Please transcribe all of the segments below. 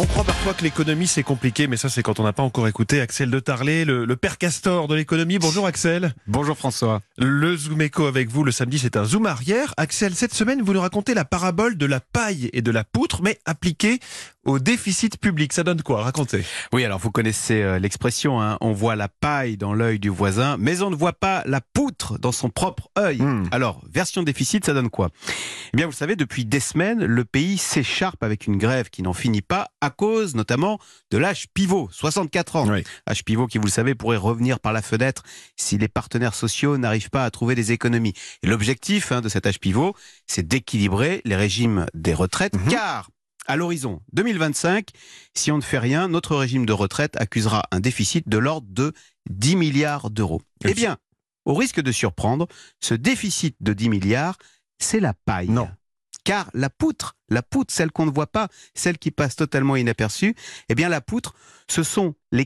On croit parfois que l'économie c'est compliqué, mais ça c'est quand on n'a pas encore écouté Axel de Tarlé, le père castor de l'économie. Bonjour Axel. Bonjour François. Le Zoom Éco avec vous le samedi, c'est un Zoom arrière. Axel, cette semaine vous nous racontez la parabole de la paille et de la poutre, mais appliquée au déficit public. Ça donne quoi? Racontez. Oui, alors vous connaissez l'expression, hein, on voit la paille dans l'œil du voisin, mais on ne voit pas la poutre dans son propre œil. Alors, version déficit, ça donne quoi? Eh bien, vous le savez, depuis des semaines, le pays s'écharpe avec une grève qui n'en finit pas, à cause notamment de l'âge pivot, 64 ans. Oui. Âge pivot qui, vous le savez, pourrait revenir par la fenêtre si les partenaires sociaux n'arrivent pas à trouver des économies. Et l'objectif de cet âge pivot, c'est d'équilibrer les régimes des retraites, car à l'horizon 2025, si on ne fait rien, notre régime de retraite accusera un déficit de l'ordre de 10 milliards d'euros. Eh bien, au risque de surprendre, ce déficit de 10 milliards, c'est la paille. Non. Car la poutre, celle qu'on ne voit pas, celle qui passe totalement inaperçue, eh bien la poutre, ce sont les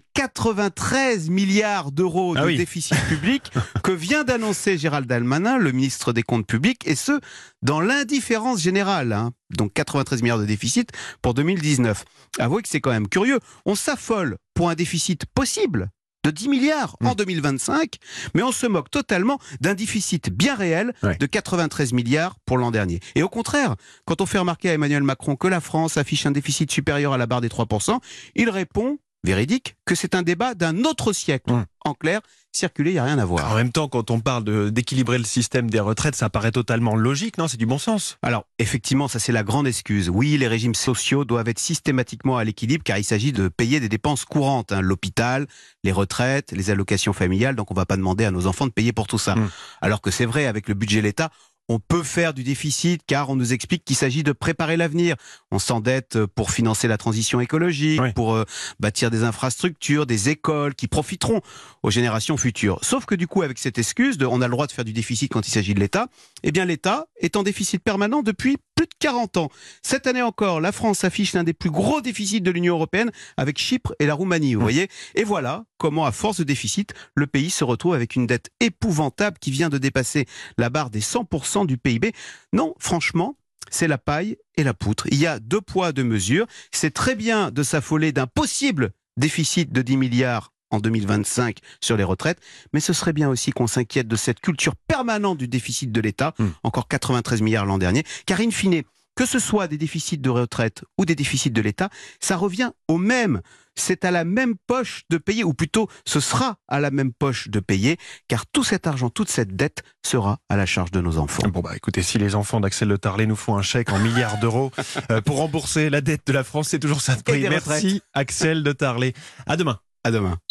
93 milliards d'euros de déficit public que vient d'annoncer Gérald Darmanin, le ministre des Comptes publics, et ce, dans l'indifférence générale. Donc 93 milliards de déficit pour 2019. Avouez que c'est quand même curieux. On s'affole pour un déficit possible de 10 milliards en 2025, mais on se moque totalement d'un déficit bien réel de 93 milliards pour l'an dernier. Et au contraire, quand on fait remarquer à Emmanuel Macron que la France affiche un déficit supérieur à la barre des 3%, il répond, véridique, que c'est un débat d'un autre siècle. En clair, circuler, il n'y a rien à voir. En même temps, quand on parle d'équilibrer le système des retraites, ça paraît totalement logique, non? C'est du bon sens. Alors, effectivement, ça c'est la grande excuse. Oui, les régimes sociaux doivent être systématiquement à l'équilibre car il s'agit de payer des dépenses courantes. L'hôpital, les retraites, les allocations familiales. Donc on ne va pas demander à nos enfants de payer pour tout ça. Alors que c'est vrai, avec le budget de l'État, on peut faire du déficit car on nous explique qu'il s'agit de préparer l'avenir. On s'endette pour financer la transition écologique, pour bâtir des infrastructures, des écoles qui profiteront aux générations futures. Sauf que du coup, avec cette excuse de on a le droit de faire du déficit quand il s'agit de l'État, eh bien l'État est en déficit permanent depuis plus de 40 ans. Cette année encore, la France affiche l'un des plus gros déficits de l'Union européenne avec Chypre et la Roumanie, vous voyez. Et voilà comment, à force de déficit, le pays se retrouve avec une dette épouvantable qui vient de dépasser la barre des 100% du PIB. Non, franchement, c'est la paille et la poutre. Il y a deux poids, deux mesures. C'est très bien de s'affoler d'un possible déficit de 10 milliards en 2025 sur les retraites, mais ce serait bien aussi qu'on s'inquiète de cette culture permanente du déficit de l'État, encore 93 milliards l'an dernier, car in fine, que ce soit des déficits de retraite ou des déficits de l'État, ça revient au même. C'est à la même poche de payer, ou plutôt ce sera à la même poche de payer, car tout cet argent, toute cette dette sera à la charge de nos enfants. Bon écoutez, si les enfants d'Axel de Tarlé nous font un chèque en milliards d'euros pour rembourser la dette de la France, c'est toujours ça de prix. Merci Axel de Tarlé. À demain. À demain.